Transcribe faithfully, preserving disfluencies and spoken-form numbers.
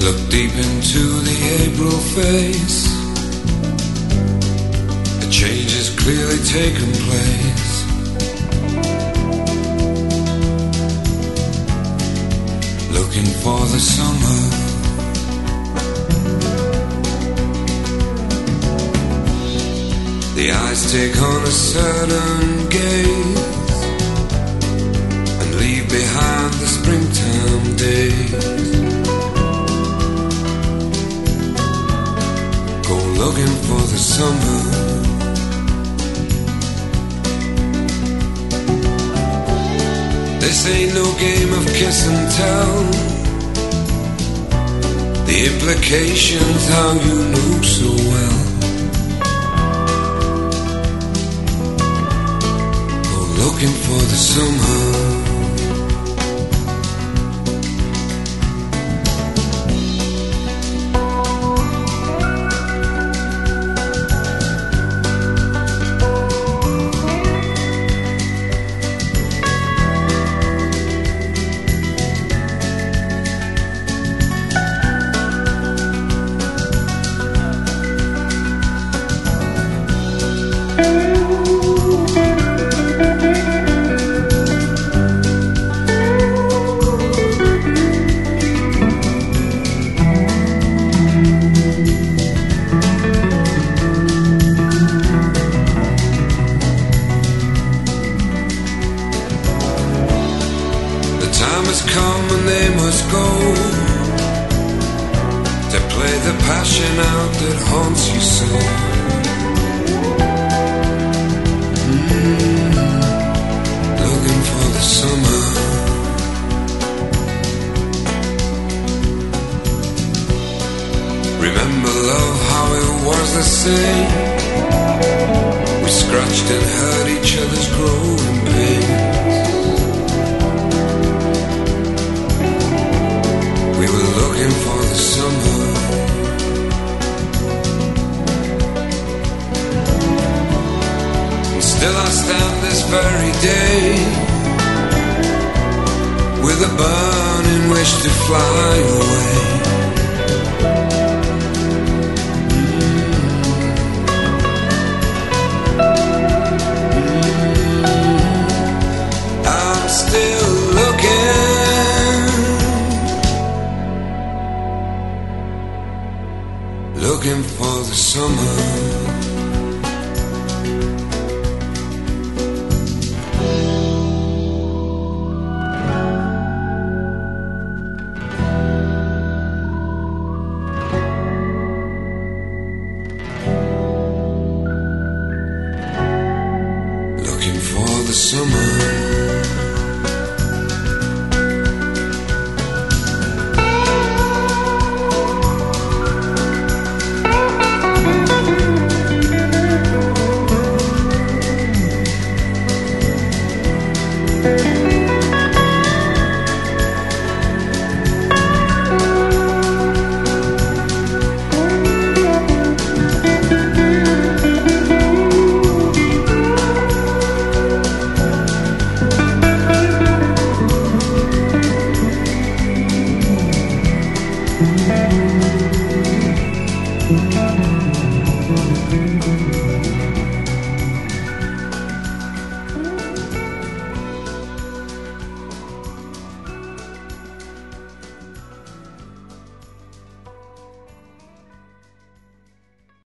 Look deep into the April face. A change has clearly taken place. Looking for the summer. The eyes take on a certain gaze and leave behind the springtime days. Go looking for the summer. This ain't no game of kiss and tell. The implications how you know so well. Go looking for the summer. Come and they must go to play the passion out that haunts you so. Mm, looking for the summer. Remember love, how it was the same. We scratched and hurt each other's growing pains. We were looking for the summer. And still I stand this very day with a burning wish to fly away. Mm-hmm. I'm still looking. Looking for the summer. Looking for the summer.